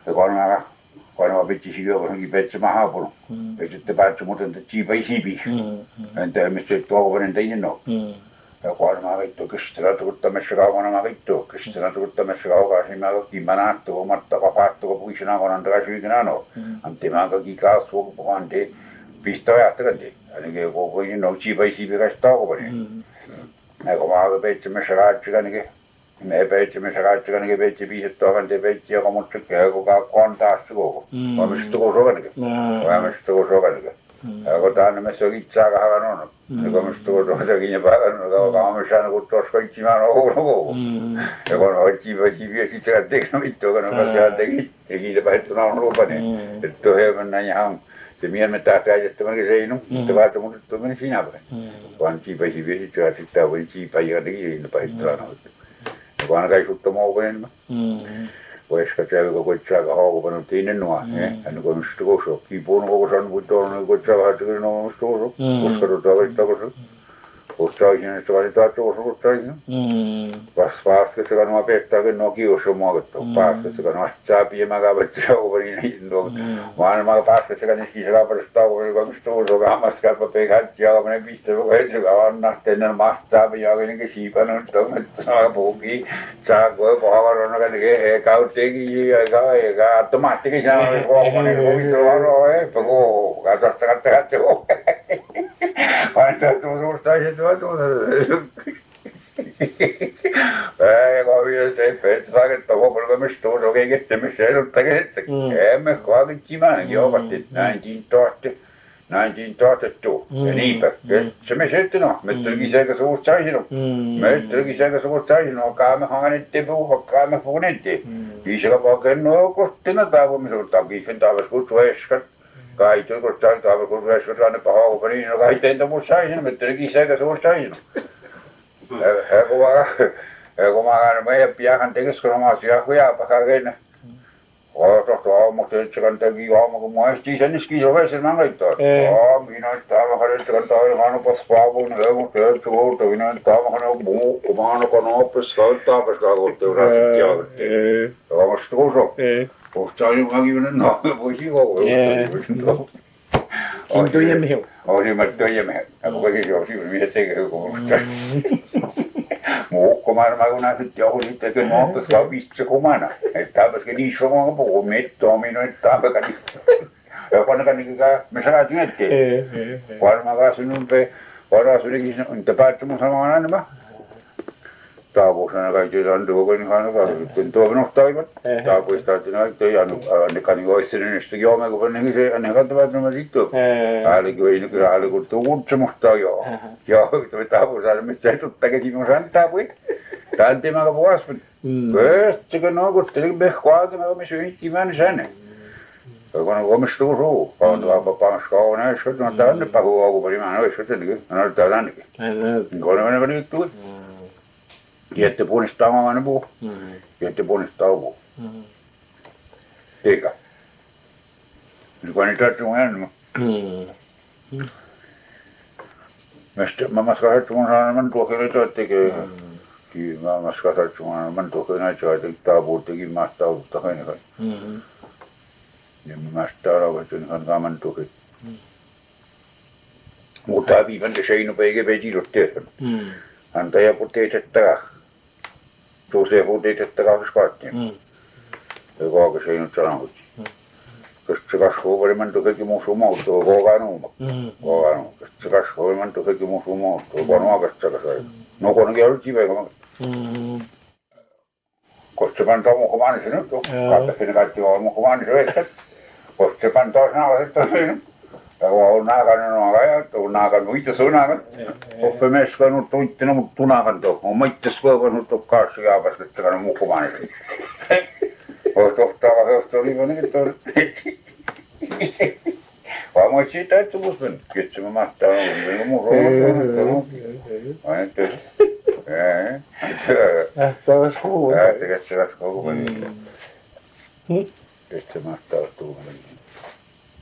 Quando avete si vede che pezzo ma hapo e tutte parte molto ci vai si bi e te mi sto trovo per intendere no e quando mi ha detto che strato tutta me scava non mi ha detto che strato tutta me scava che mi ha detto manatto come stava fatto che poi ce n'ha con andare ci no ante ma che caso quando visto a te che poi non ci vai si per stavo bene e come ha detto me scava che me pezzi mi sarà che pezzi pisetto kan te pezzi come che ko ka kontastu ko ma sto ko kan ke ma sto ko kan ke ko tan me so gitsa ka no no ko sto ko da ginya ba no ka ma shan ko to sko ci ma no ko e ko no ci va ci vi ci tra de no mitto no ka sa de gi de ba to no ba ne to he man na ya se mi me ta ta te ma che sei no te va to me fina ba quando ci va ci vi ci tra ci sta ci pa io di no pa no quando kai tutto mo ben poi scacciare con quel ciaga ho con tine no hanno con sto so chi buono con san buono con ciaga che non sto so sto da sta cosa o ciaga ne sto da sto ciaga pas che se vanno aperta che no chi o so mo che pas che se vanno a ciapi ma ga ciaga per no ma pas che se ne si sarà per sta con sto so ga ma scappa per ciaga ne visto che se ga na tenere ma ciapi ya che si fanno sto ma pochi ciaga poi non che caute che automatica già come ne visto poco gatta quando sono stai come se pensa che dopo quello che mi sto che mi sei tutta che mi qua che ci manca io ho fatto 1982 e nipa che se mi sente no mettere chi sei che sono stai no mettere chi sei che sono stai no come hanno te bu come funette dice che poi no costina da mi sono stato che fentava scuso esca kai tu ko stai da ko esca da ne pa ho per no kai tenta mo sai no mettere chi sei che sono stai no ego ma me piahan te que ma sia ya pa ka o to mo te chikan te gi o mo mo sti sen ski jo ves man ga to o mi no ta ma ka te chikan ta ma no pas pa bo no mo te to no ta ma no mo ko ma no ko no pas ta pas ka go te ora ti ya te o mo sto jo o sta yo ma gi no mo si go Kim tu ye me o ni ma to ye me ko ge jo si mi te ke ko sta mo komar ma una se yo ni te que no pues va viste comana estaba que ni so mo po metto mi no estaba que e quando che mi sarà tinette quando ma va su non pe ora su che non te faccio mo sono ma stavo sono che già ando con il to no stai ma stavo stato no te ya no ne kan go essere ne sto io ma con ne che ne fatto ma non zitto ale che ne che ale con tu ci mo sto io stavo usare mi stai tutta che ti mo santa poi tante ma che può questo che no con te be qua che mi sono in timane sane quando come sto so quando va papà scuola ne sto non tanto pa go prima no sto che non sta dando che non ne tu Jette buone stava ma ne bu. Jette buone stava bu. Eka. Du kan inte ta en. Mest mamma ska ha tuma man to ke to te ke ki mamma ska ha tuma man to ke na cha te ta bu te ki ma sta ta ne ka. Ne ma sta ra ka tun kan man to ke. Mutta vi van de scheine bege be di rotte. Anta ja putte te ta. Tuossa puhutiin, että kahdestakymmentä. Joka se ei nyt sanonut. Koska se kasvuoverimman tukekin muu sumauttuu koko nuuma. Koko nuuma. Koska se kasvuoverimman tukekin muu sumauttuu koko nuokasta kasvaa. No konkin ollut siveä. Koska se pantaa muu kumani se nyt. Kautta sinne kaikki on muu kumani se vettä. Koska se pantaa sinä sinne. Ja kun on naakan nuoka, on naakan muita suunakan. Oppe meskanut tuittina mut tunakan to. On mittas kokonut to kaassa jaapas että kan mukumaan. Oot tohtaa hosto oli vain to. Vamo siitä että muspen. Kitsi mä mahtaa on muu roon. Ai te. Tämä skuu. Tekee se skuu. Kitsi mahtaa tulla.